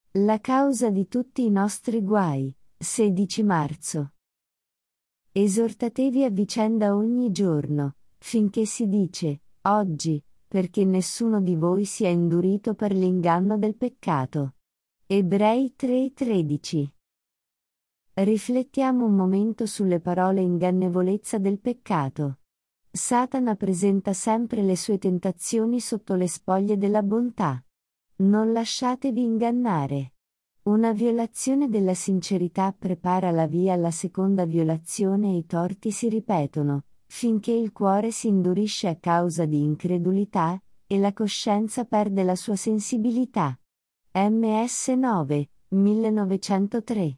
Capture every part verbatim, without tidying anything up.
La causa di tutti i nostri guai. sedici marzo. Esortatevi a vicenda ogni giorno, finché si dice, oggi, perché nessuno di voi sia indurito per l'inganno del peccato. Ebrei tre tredici. Riflettiamo un momento sulle parole ingannevolezza del peccato. Satana presenta sempre le sue tentazioni sotto le spoglie della bontà. Non lasciatevi ingannare. Una violazione della sincerità prepara la via alla seconda violazione e i torti si ripetono, finché il cuore si indurisce a causa di incredulità, e la coscienza perde la sua sensibilità. M S nove, millenovecentotre.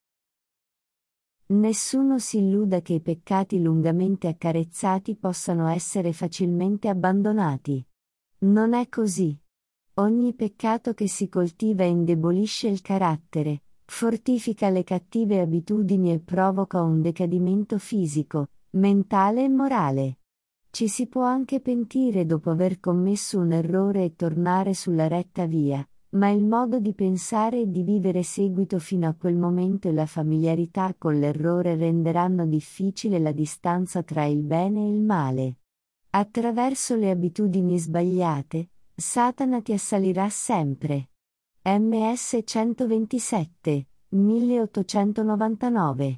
Nessuno si illuda che i peccati lungamente accarezzati possano essere facilmente abbandonati. Non è così. Ogni peccato che si coltiva indebolisce il carattere, fortifica le cattive abitudini e provoca un decadimento fisico, mentale e morale. Ci si può anche pentire dopo aver commesso un errore e tornare sulla retta via, ma il modo di pensare e di vivere seguito fino a quel momento e la familiarità con l'errore renderanno difficile la distanza tra il bene e il male. Attraverso le abitudini sbagliate, Satana ti assalirà sempre. M S centoventisette, milleottocentonovantanove.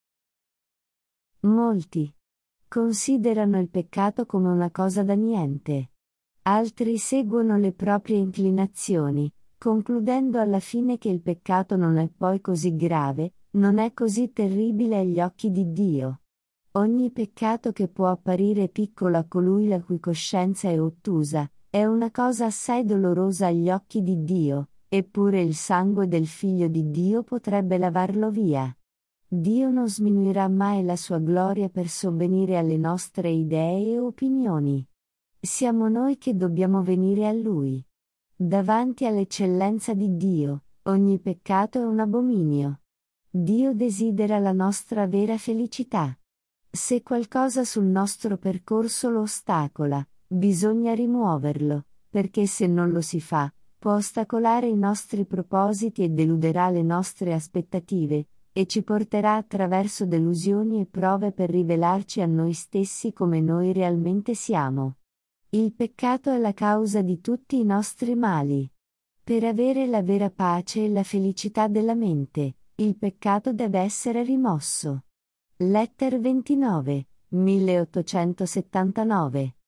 Molti considerano il peccato come una cosa da niente. Altri seguono le proprie inclinazioni, concludendo alla fine che il peccato non è poi così grave, non è così terribile agli occhi di Dio. Ogni peccato che può apparire piccolo a colui la cui coscienza è ottusa, è una cosa assai dolorosa agli occhi di Dio, eppure il sangue del Figlio di Dio potrebbe lavarlo via. Dio non sminuirà mai la sua gloria per sovvenire alle nostre idee e opinioni. Siamo noi che dobbiamo venire a Lui. Davanti all'eccellenza di Dio, ogni peccato è un abominio. Dio desidera la nostra vera felicità. Se qualcosa sul nostro percorso lo ostacola, bisogna rimuoverlo, perché se non lo si fa, può ostacolare i nostri propositi e deluderà le nostre aspettative, e ci porterà attraverso delusioni e prove per rivelarci a noi stessi come noi realmente siamo. Il peccato è la causa di tutti i nostri mali. Per avere la vera pace e la felicità della mente, il peccato deve essere rimosso. Letter ventinove, milleottocentosettantanove.